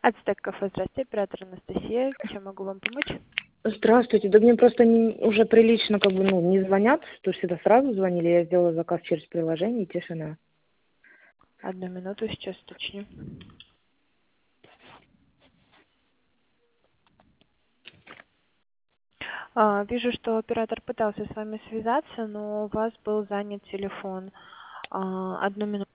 Ацтек кафе, здравствуйте, оператор Анастасия. Чем могу вам помочь? Здравствуйте. Да мне просто уже прилично не звонят, что всегда сразу звонили. Я сделала заказ через приложение, и тишина. Одну минуту, сейчас уточню. Вижу, что оператор пытался с вами связаться, но у вас был занят телефон. Одну минуту.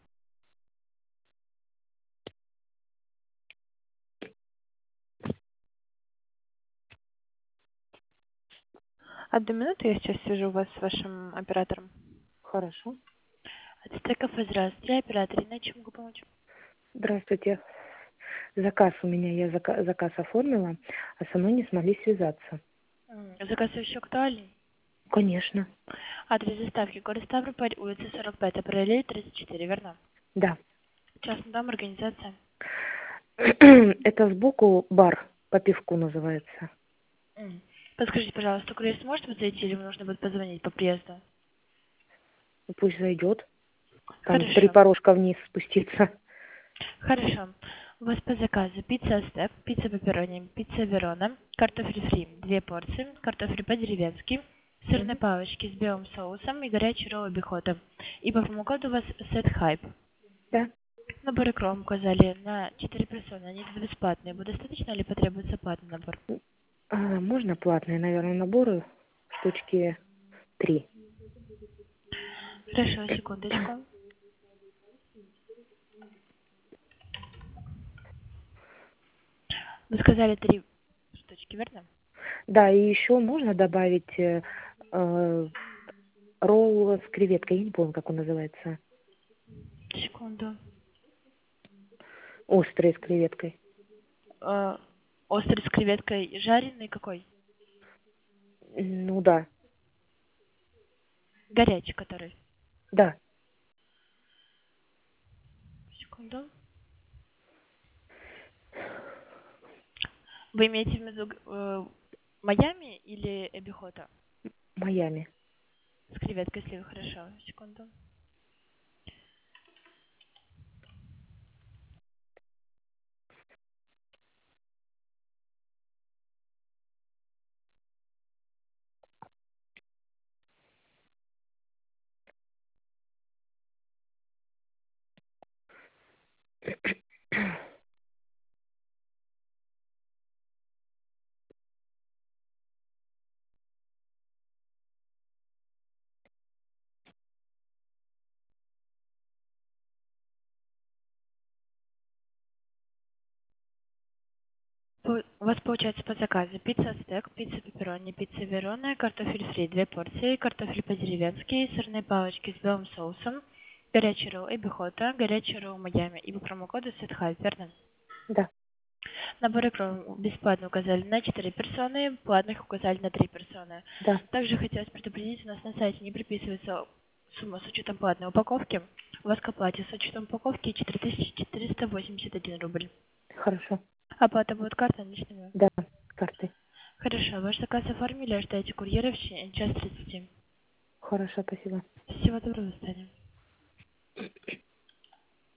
Одну минуту, я сейчас свяжу вас с вашим оператором. Хорошо. Ацтек кафе, здравствуйте, оператор. На чем могу помочь? Здравствуйте. Заказ у меня, я заказ оформила, а со мной не смогли связаться. Заказ еще актуальный? Конечно. Адрес доставки: город Ставрополь, улица 45, параллель 34, верно? Да. Частный дом, организация. Это сбоку бар по пивку называется. Подскажите, пожалуйста, курьер сможет вот зайти или нужно будет позвонить по приезду? Пусть зайдет. Там 3 Хорошо. порожка вниз спуститься. Хорошо. У вас по заказу пицца Астеп, пицца пепперони, пицца Верона, картофель фри, 2 порции, картофель по-деревенски, сырные Мгм. палочки с белым соусом и горячий ролл бихота. И по промокоду у вас сет хайп. Да. Наборы кром указали на 4 персоны, они тут бесплатные. Будет достаточно или потребуется платный набор? Можно платные, наверное, наборы? Штучки 3. Хорошо, секундочку. Вы сказали 3 штучки, верно? Да, и еще можно добавить ролл с креветкой. Я не помню, как он называется. Секунду. Острый с креветкой. Острый с креветкой жареный какой? Ну да. Горячий который. Да. Секунду. Вы имеете в виду Майами или Эбихота? Майами. С креветкой сливы, хорошо. Секунду. У вас получается по заказу пицца стек, пицца пепперони, пицца верона, картофель фри, 2 порции, картофель по-деревенски, сырные палочки с белым соусом, горячий ролл Эбихота, горячий ролл Майами и по промокоду SETHYPE, верно? Да. Наборы кром бесплатно указали на 4 персоны, платных указали на 3 персоны. Да. Также хотелось предупредить, у нас на сайте не приписывается сумма с учетом платной упаковки. У вас к оплате с учетом упаковки 4481 рубль. Хорошо. Оплата будет картой наличными. Да. Карты. Хорошо, ваш заказ оформили, ожидайте курьера в час 30. Хорошо, спасибо. Всего доброго, до свидания.